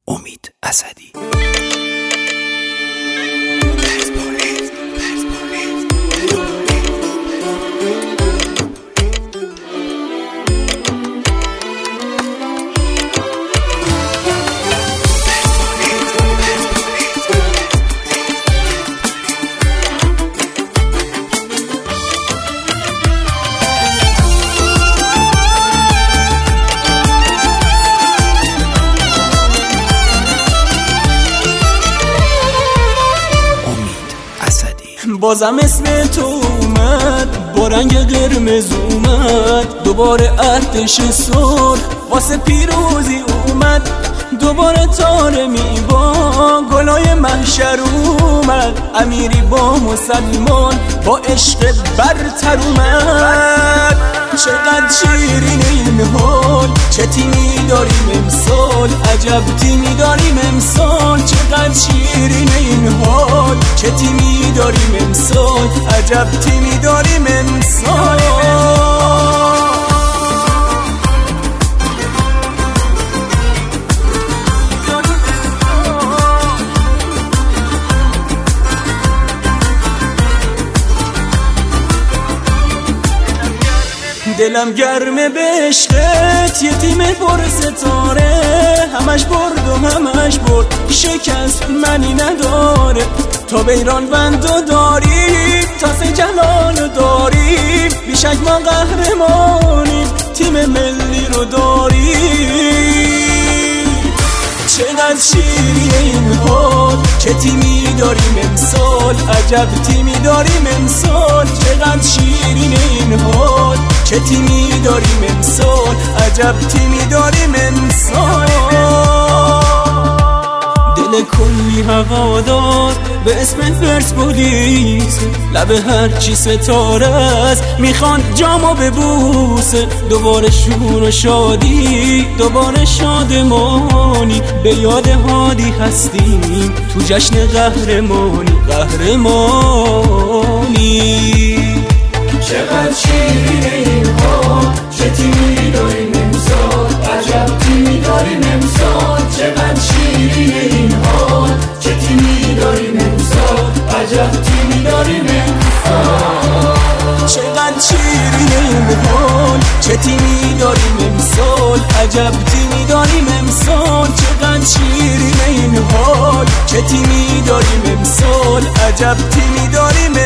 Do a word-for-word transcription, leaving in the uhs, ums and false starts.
امید اسدی. بازم اسم تو اومد با رنگ قرمز اومد، دوباره ارتش سرخ واسه پیروزی اومد، دوباره طارمی با گلای محشر اومد، امیری با مسلمان با عشق برتر اومد. چقدر شیرین این حال، چه تیمی داریم امسال، عجب تیمی داریم امسال. چقدر شیرین این حال، چه تیمی داریم امسال، عجب تیمی داریم امسال. دلم گرمه به عشقت، یه تیم پر ستاره، همش برد و همش برد، شکست منی نداره. تا به ایران بندو داریم، تا سه جلال داریم، بیشک ما قهرمانیم، تیم ملی رو داریم. چقدر شیرین این حال، چه تیمی داریم امسال، عجب تیمی داریم امسال. چقدر شیرین این حال، چه تیمی داریم امسال، عجب تیمی داریم امسال. دل کلی هوادار به اسم پرسپولیس، لب هرچی ستاره است میخوان جامو ببوسه. دوباره شور و شادی، دوباره شادمانی، به یاد هادی هستیم تو جشن قهرمانی قهرمانی. چقدر شیرین این حال، چه تیمی داریم امسال، عجب تیمی داریم امسال. چقدر شیرین این حال، چه تیمی داریم امسال، عجب تیمی داریم امسال. چقدر شیرین این حال، چه تیمی داریم امسال، عجب تیمی داریم امسال. چقدر شیرین این حال، چه تیمی داریم امسال، عجب تیمی داریم